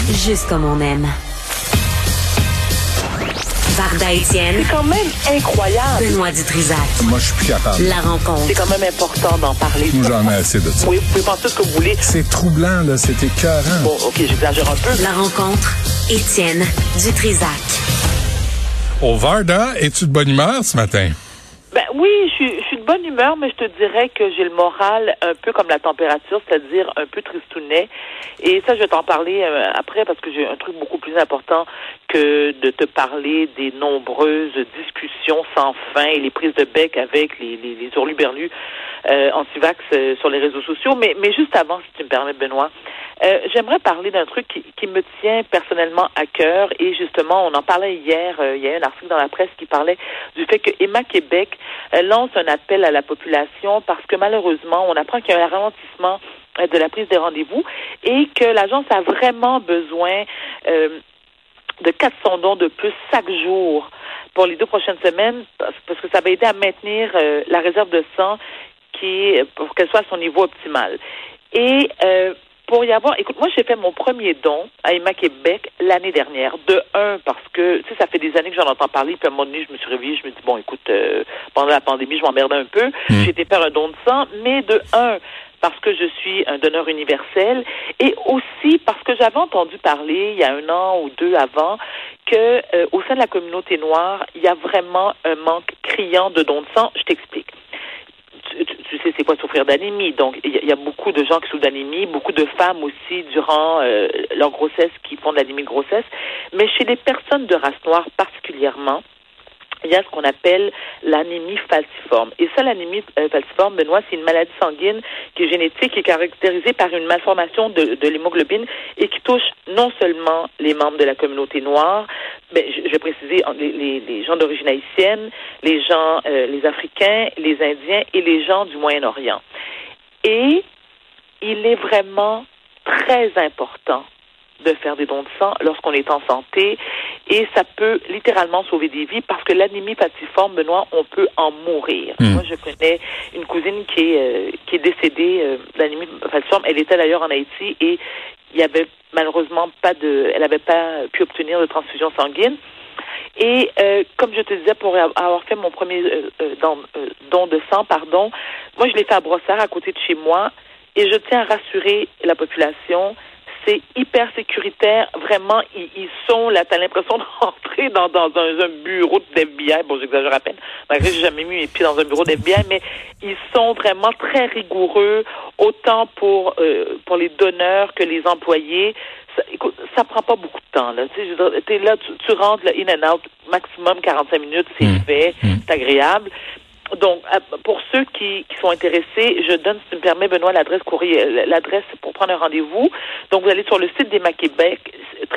Juste comme on aime. Varda Étienne. C'est quand même incroyable. Benoît Dutrisac. Moi, je suis plus capable. La rencontre. C'est quand même important d'en parler. J'en ai assez de ça. Oui, vous pouvez penser ce que vous voulez. C'est troublant, là. C'est écœurant. Bon, OK, j'exagère un peu. La rencontre. Étienne Dutrisac. Au Varda, es-tu de bonne humeur ce matin? Ben oui, je suis de bonne humeur, mais je te dirais que j'ai le moral un peu comme la température, c'est-à-dire un peu tristounet. Et ça, je vais t'en parler après parce que j'ai un truc beaucoup plus important que de te parler des nombreuses discussions sans fin et les prises de bec avec les hurluberlus anti-vax sur les réseaux sociaux. Mais juste avant, si tu me permets, Benoît, j'aimerais parler d'un truc qui me tient personnellement à cœur et justement, on en parlait hier, il y a un article dans la presse qui parlait du fait que Emma Québec lance un appel à la population parce que malheureusement, on apprend qu'il y a un ralentissement de la prise des rendez-vous et que l'agence a vraiment besoin de 400 dons de plus chaque jour pour les 2 prochaines semaines parce que ça va aider à maintenir la réserve de sang pour qu'elle soit à son niveau optimal. Et pour y avoir, écoute, moi j'ai fait mon premier don à Emma Québec l'année dernière. De un, parce que, tu sais, ça fait des années que j'en entends parler, puis à un moment donné, je me suis réveillée, je me dis, bon, écoute, pendant la pandémie, je m'emmerdais un peu, j'ai été faire un don de sang, mais de un, parce que je suis un donneur universel, et aussi parce que j'avais entendu parler, il y a 1 an ou 2 avant, que au sein de la communauté noire, il y a vraiment un manque criant de dons de sang. Je t'explique. Tu sais c'est quoi souffrir d'anémie. Donc, il y a beaucoup de gens qui souffrent d'anémie, beaucoup de femmes aussi durant leur grossesse qui font de l'anémie de grossesse. Mais chez les personnes de race noire particulièrement, il y a ce qu'on appelle l'anémie falciforme. Et ça, l'anémie falciforme, Benoît, c'est une maladie sanguine qui est génétique et caractérisée par une malformation de l'hémoglobine et qui touche non seulement les membres de la communauté noire, mais je vais préciser les gens d'origine haïtienne, les gens, les Africains, les Indiens et les gens du Moyen-Orient. Et il est vraiment très important de faire des dons de sang lorsqu'on est en santé et ça peut littéralement sauver des vies parce que l'anémie falciforme, Benoît, on peut en mourir. Moi, je connais une cousine qui est décédée d'anémie falciforme. Elle était d'ailleurs en Haïti et il y avait malheureusement elle n'avait pas pu obtenir de transfusion sanguine. Et comme je te disais, pour avoir fait mon premier don de sang, moi je l'ai fait à Brossard, à côté de chez moi, et je tiens à rassurer la population. C'est hyper sécuritaire. Vraiment, ils sont là. T'as l'impression de rentrer dans un bureau de FBI. Bon, j'exagère à peine. Malgré que j'ai jamais mis mes pieds dans un bureau de FBI, mais ils sont vraiment très rigoureux, autant pour les donneurs que les employés. Écoute, ça prend pas beaucoup de temps, là. Tu sais, je veux dire, t'es là, tu rentres, là, in and out, maximum 45 minutes, c'est fait, c'est agréable. Donc, pour ceux qui sont intéressés, je donne, si tu me permets, Benoît, l'adresse pour prendre un rendez-vous. Donc, vous allez sur le site d'Emma Québec,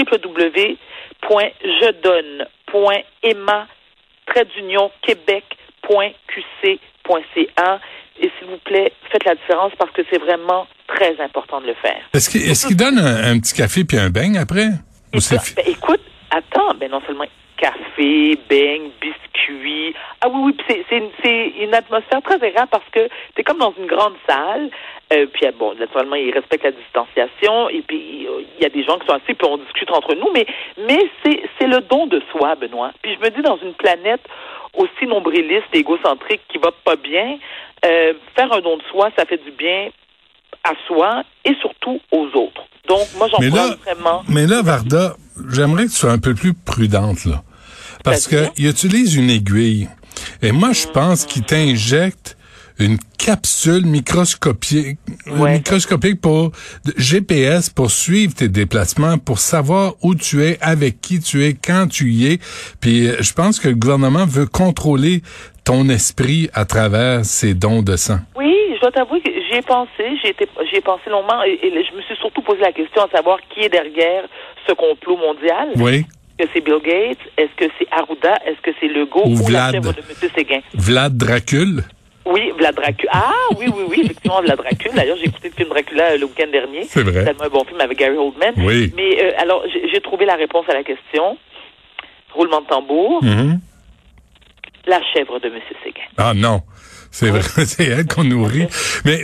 www.jedonne.emma-quebec.qc.ca. Et s'il vous plaît, faites la différence parce que c'est vraiment très important de le faire. Est-ce qu'il donne un petit café puis un beigne après? Écoute, attends, non seulement café, beigne, biscuits. Ah oui, c'est une atmosphère très agréable parce que t'es comme dans une grande salle. Puis bon, naturellement, ils respectent la distanciation. Et puis il y a des gens qui sont assis, puis on discute entre nous. Mais c'est le don de soi, Benoît. Puis je me dis, dans une planète aussi nombriliste et égocentrique qui va pas bien, faire un don de soi, ça fait du bien à soi et surtout aux autres. Donc, moi, j'encourage vraiment. Mais là, Varda, j'aimerais que tu sois un peu plus prudente, là. Parce qu'il utilise une aiguille. Et moi, je pense qu'il t'injecte une capsule microscopique pour GPS pour suivre tes déplacements, pour savoir où tu es, avec qui tu es, quand tu y es. Puis je pense que le gouvernement veut contrôler ton esprit à travers ces dons de sang. Oui, je dois t'avouer que j'y ai pensé, j'y ai pensé longuement et je me suis surtout posé la question à savoir qui est derrière ce complot mondial. Oui. Est-ce que c'est Bill Gates? Est-ce que c'est Arruda? Est-ce que c'est Legault? Ou la chèvre de M. Séguin? Vlad Dracul? Oui, Vlad Dracul. Ah, oui, effectivement, Vlad Dracul. D'ailleurs, j'ai écouté le film Dracula le week-end dernier. C'est vrai. C'est tellement un bon film avec Gary Oldman. Oui. Mais alors, j'ai trouvé la réponse à la question. Roulement de tambour. Mm-hmm. La chèvre de M. Séguin. Ah non. C'est vrai, c'est elle qu'on nourrit. Mais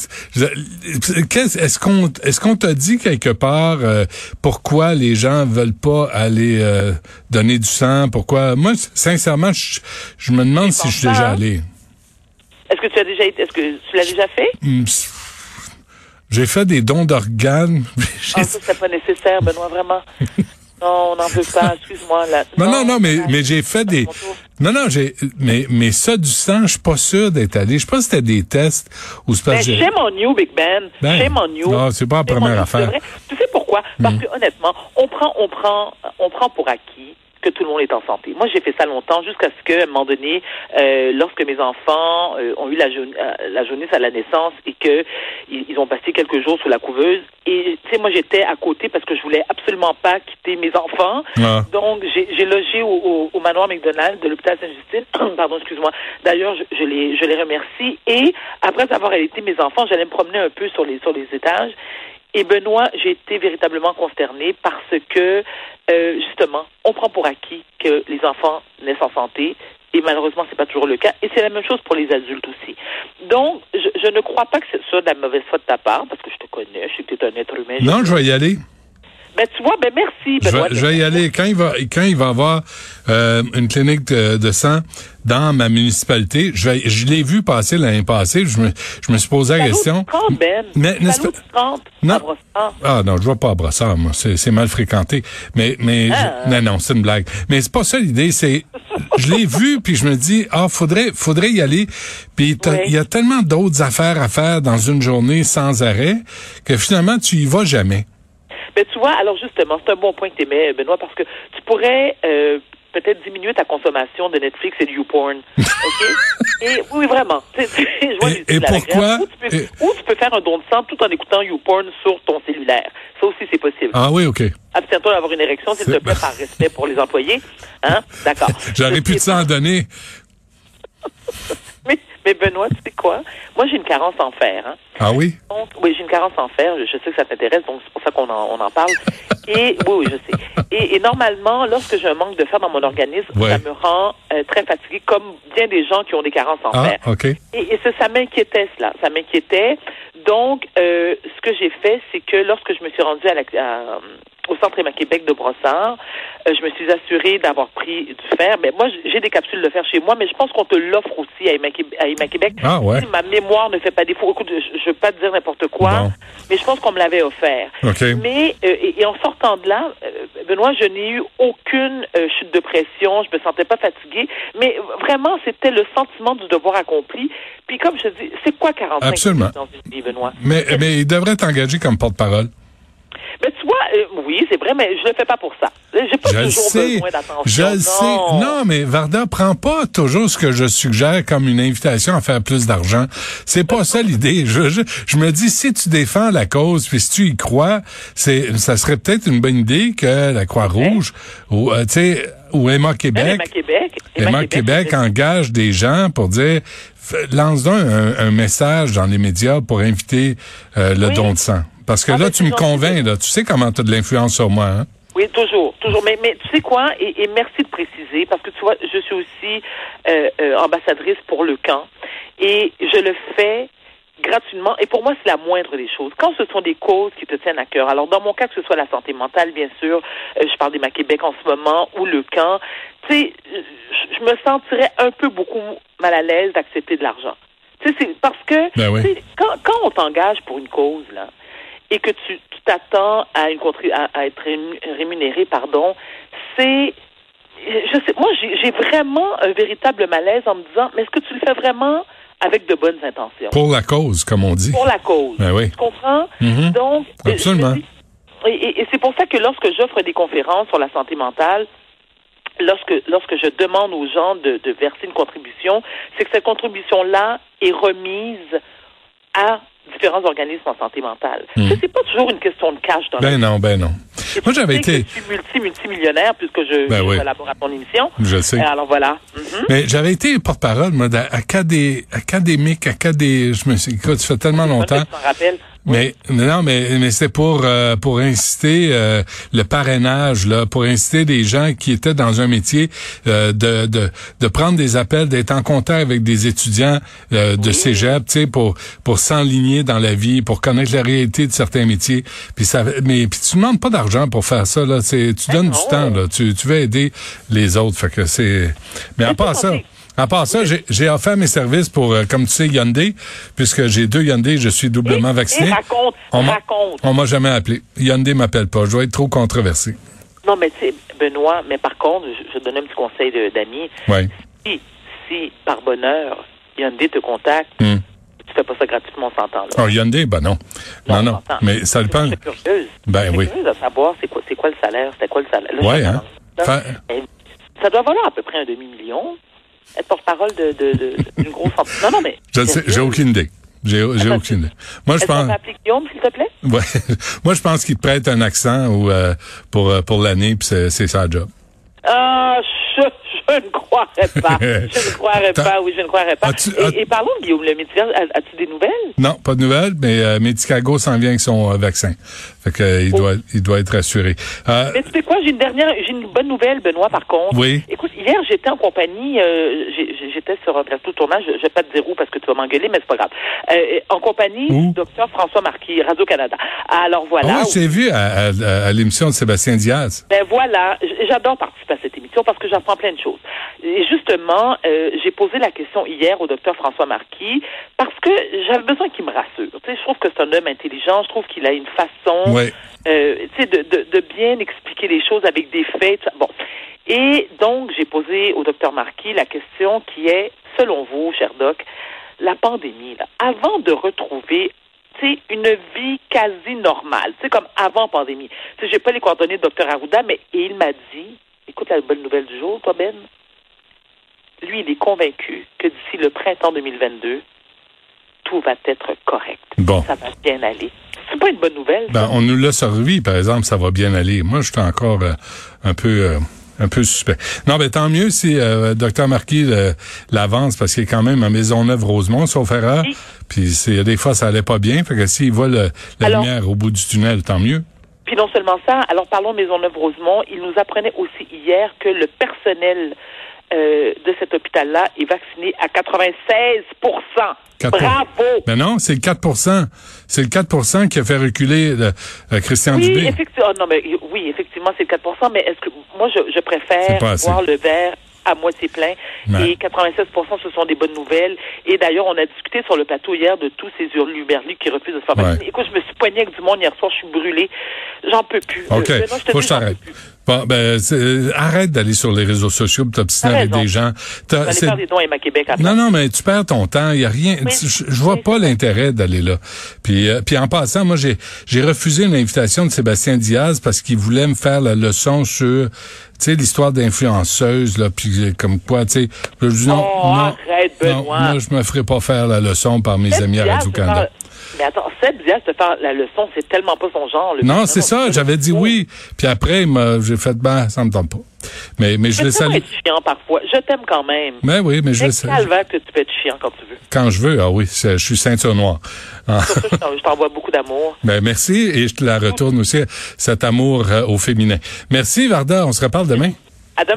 est-ce qu'on t'a dit quelque part pourquoi les gens veulent pas aller donner du sang? Pourquoi? Moi, sincèrement, je me demande si je suis déjà allé. Est-ce que tu l'as déjà fait? J'ai fait des dons d'organes. Ça, c'est pas nécessaire, Benoît, vraiment. Non, on n'en veut pas, excuse-moi. Là. Non, mais j'ai fait des... Non, mais ça, du sang, je suis pas sûr d'être allé. Je pense que c'était des tests où c'est pas... Shame on you, Big Ben. Shame on you. Non, c'est pas la première affaire. Tu sais pourquoi? Parce que, honnêtement, on prend pour acquis que tout le monde est en santé. Moi, j'ai fait ça longtemps, jusqu'à ce qu'à un moment donné, lorsque mes enfants ont eu la jaunisse à la naissance et que ils ont passé quelques jours sous la couveuse, et tu sais, moi, j'étais à côté parce que je voulais absolument pas quitter mes enfants. Ah. Donc, j'ai logé au manoir McDonald de l'hôpital Sainte-Justine. Pardon, excuse-moi. D'ailleurs, je les remercie. Et après avoir allaité mes enfants, j'allais me promener un peu sur les étages. Et Benoît, j'ai été véritablement consternée parce que, justement, on prend pour acquis que les enfants naissent en santé. Et malheureusement, c'est pas toujours le cas. Et c'est la même chose pour les adultes aussi. Donc, je ne crois pas que c'est ça de la mauvaise foi de ta part, parce que je te connais, je sais que tu es un être humain. Non, je vais y aller. Ben, tu vois, merci. Benoît, je vais y aller. Quand il va y avoir une clinique de sang dans ma municipalité, je l'ai vu passer l'année passée, je me suis posé la question. Mais n'est-ce pas? Non. Ah non, je vais pas à Brossard, moi, c'est mal fréquenté. Mais non, c'est une blague. Mais c'est pas ça l'idée, c'est je l'ai vu puis je me dis faudrait y aller. Puis il y a tellement d'autres affaires à faire dans une journée sans arrêt que finalement tu y vas jamais. Mais tu vois, alors justement, c'est un bon point que tu émets, Benoît, parce que tu pourrais peut-être diminuer ta consommation de Netflix et de YouPorn. OK? Et oui, vraiment. Et pourquoi? Ou tu peux faire un don de sang tout en écoutant YouPorn sur ton cellulaire. Ça aussi, c'est possible. Ah oui, OK. Abstiens-toi d'avoir une érection, s'il te plaît, par respect pour les employés. Hein? D'accord. J'aurais plus de sang à donner. Mais Benoît, tu sais quoi? Moi, j'ai une carence en fer. Hein? Ah oui? Donc, oui, j'ai une carence en fer. Je sais que ça t'intéresse, donc c'est pour ça qu'on en parle. Et oui, je sais. Et normalement, lorsque j'ai un manque de fer dans mon organisme, ça me rend très fatiguée, comme bien des gens qui ont des carences en fer. OK. Et ça m'inquiétait, cela. Ça m'inquiétait. Donc, ce que j'ai fait, c'est que lorsque je me suis rendue au Centre Emma Québec de Brossard, je me suis assurée d'avoir pris du fer. Mais moi, j'ai des capsules de fer chez moi, mais je pense qu'on te l'offre aussi à Emma Québec. Ah ouais. Si ma mémoire ne fait pas défaut. Écoute, je ne veux pas te dire n'importe quoi, mais je pense qu'on me l'avait offert. Okay. Mais et en sortant de là, Benoît, je n'ai eu aucune chute de pression. Je me sentais pas fatiguée, mais vraiment, c'était le sentiment du devoir accompli. Puis comme je dis, c'est quoi 45 Absolument. Dans une vie, Benoît? Mais il devrait t'engager comme porte-parole. Mais tu vois, oui, c'est vrai, mais je le fais pas pour ça. J'ai pas toujours besoin d'attention. Je le sais. Non, mais Varda, prends pas toujours ce que je suggère comme une invitation à faire plus d'argent. C'est pas ça l'idée. Je me dis, si tu défends la cause, puis si tu y crois, ça serait peut-être une bonne idée que la Croix-Rouge, ou Emma Québec, Emma Québec engage des gens pour dire, lance donc un message dans les médias pour inviter le don de sang. Parce que là, tu me convaincs, là. Tu sais comment tu as de l'influence sur moi, hein? Oui, toujours. Mais tu sais quoi? Et merci de préciser, parce que tu vois, je suis aussi ambassadrice pour le camp. Et je le fais gratuitement. Et pour moi, c'est la moindre des choses. Quand ce sont des causes qui te tiennent à cœur. Alors, dans mon cas, que ce soit la santé mentale, bien sûr, je parle d'Emma Québec en ce moment, ou le camp, tu sais, je me sentirais un peu beaucoup mal à l'aise d'accepter de l'argent. Tu sais, c'est parce que quand on t'engage pour une cause, là, et que tu t'attends à être rémunéré, c'est... Je sais, moi, j'ai vraiment un véritable malaise en me disant, mais est-ce que tu le fais vraiment avec de bonnes intentions? Pour la cause, comme on dit. Pour la cause. Ben oui. Tu comprends? Mm-hmm. Donc, absolument. Et c'est pour ça que lorsque j'offre des conférences sur la santé mentale, lorsque je demande aux gens de verser une contribution, c'est que cette contribution-là est remise à différents organismes en santé mentale. C'est pas toujours une question de cash dans Ben non. Moi, j'avais été... Je suis multimillionnaire puisque je collabore à ton émission. Je sais. Alors voilà. Mais j'avais été porte-parole, moi, académique, je me suis... Écoute, ça fait tellement longtemps. Je m'en rappelle. Mais c'est pour inciter le parrainage là, pour inciter des gens qui étaient dans un métier de prendre des appels, d'être en contact avec des étudiants de cégep, tu sais, pour s'enligner dans la vie, pour connaître la réalité de certains métiers. Puis tu demandes pas d'argent pour faire ça là, tu donnes du temps là, tu veux aider les autres, fait que c'est. Mais à part ça, j'ai offert mes services pour, comme tu sais, Hyundai, puisque j'ai 2 Hyundai, je suis doublement vacciné. Raconte. On m'a jamais appelé. Hyundai m'appelle pas. Je dois être trop controversé. Non, mais tu sais, Benoît, mais par contre, je te donne un petit conseil d'amis. Oui. Si, par bonheur, Hyundai te contacte, tu fais pas ça gratuitement, on s'entend, là. Oh, Hyundai, non. Non. Mais ça dépend. Je suis curieuse. Ben oui. Je suis curieuse de savoir c'est quoi le salaire. C'était quoi le salaire? Oui, hein. Ça doit valoir à peu près $1 demi-million. Être porte-parole d'une grosse entreprise. Non, mais. Je sais, j'ai aucune idée. J'ai aucune idée. Moi, je pense. Est-ce qu'on peut appeler Guillaume, s'il te plaît? Ouais. Moi, je pense qu'il te prête un accent ou, pour l'année, puis c'est sa job. Je ne croirais pas. Je ne croirais pas. Et parlons de Guillaume le médecin. As-tu des nouvelles? Non, pas de nouvelles, mais Medicago s'en vient avec son vaccin. Fait que il doit être rassuré. Mais tu sais quoi, j'ai une bonne nouvelle, Benoît, par contre. Oui. Écoute, hier, j'étais en compagnie, j'étais sur un plateau de tournage, je vais pas te dire où parce que tu vas m'engueuler, mais c'est pas grave. En compagnie du docteur François Marquis, Radio-Canada. Alors voilà. Ah oui, j'ai vu à l'émission de Sébastien Diaz. Ben voilà, j'adore participer à cette émission parce que j'apprends plein de choses. Et justement, j'ai posé la question hier au docteur François Marquis parce que j'avais besoin qu'il me rassure. Tu sais, je trouve que c'est un homme intelligent, je trouve qu'il a une façon de bien expliquer les choses avec des faits. Bon. Et donc, j'ai posé au docteur Marquis la question qui est, selon vous, cher doc, la pandémie, là, avant de retrouver une vie quasi normale, comme avant pandémie. Tu sais, j'ai pas les coordonnées de docteur Arruda, mais il m'a dit, écoute la bonne nouvelle du jour, toi, Ben. Lui, il est convaincu que d'ici le printemps 2022, tout va être correct. Bon. Ça va bien aller. C'est pas une bonne nouvelle. Ben, on nous l'a servi, par exemple, ça va bien aller. Moi, je suis encore un peu suspect. Non, ben tant mieux si Dr Marquis l'avance, parce qu'il est quand même à Maisonneuve-Rosemont, sauf erreur. Oui. Puis des fois, ça allait pas bien. Fait que s'il voit la lumière au bout du tunnel, tant mieux. Puis non seulement ça, alors parlons Maisonneuve-Rosemont, il nous apprenait aussi hier que le personnel de cet hôpital-là est vacciné à 96%. Bravo! Mais non, c'est le 4%. C'est le 4% qui a fait reculer Christian Dubé. Oui, effectivement, c'est le 4%, mais est-ce que moi, je préfère voir le verre à moitié plein. Ouais. Et 96%, ce sont des bonnes nouvelles. Et d'ailleurs, on a discuté sur le plateau hier de tous ces hurluberlus qui refusent de se faire vacciner. Écoute, je me suis poignée avec du monde hier soir, je suis brûlée. J'en peux plus. OK. Faut que je t'arrête. Bon, arrête d'aller sur les réseaux sociaux pour t'obstiner avec des gens. J'allais faire des dons à Québec après. Non, mais tu perds ton temps. Il y a rien. Je vois pas l'intérêt d'aller là. Puis en passant, moi, j'ai refusé une invitation de Sébastien Diaz parce qu'il voulait me faire la leçon sur, tu sais, l'histoire d'influenceuse, là, puis comme quoi, tu sais. Je dis non, arrête, Benoît. Non, moi, je me ferai pas faire la leçon par mes amis à Radio-Canada. Mais attends, Seb Diaz te faire la leçon, c'est tellement pas son genre. Non, c'est ça, j'avais dit oui. Puis après, j'ai fait, ça me tente pas. Mais je le salue. Je être chiant parfois. Je t'aime quand même. Mais oui, mais je le salue. C'est calvaire que tu peux être chiant quand tu veux. Quand je veux, ah oui, je suis ceinture noire. Surtout, je t'envoie beaucoup d'amour. Merci, et je te la retourne aussi, cet amour au féminin. Merci, Varda, on se reparle demain.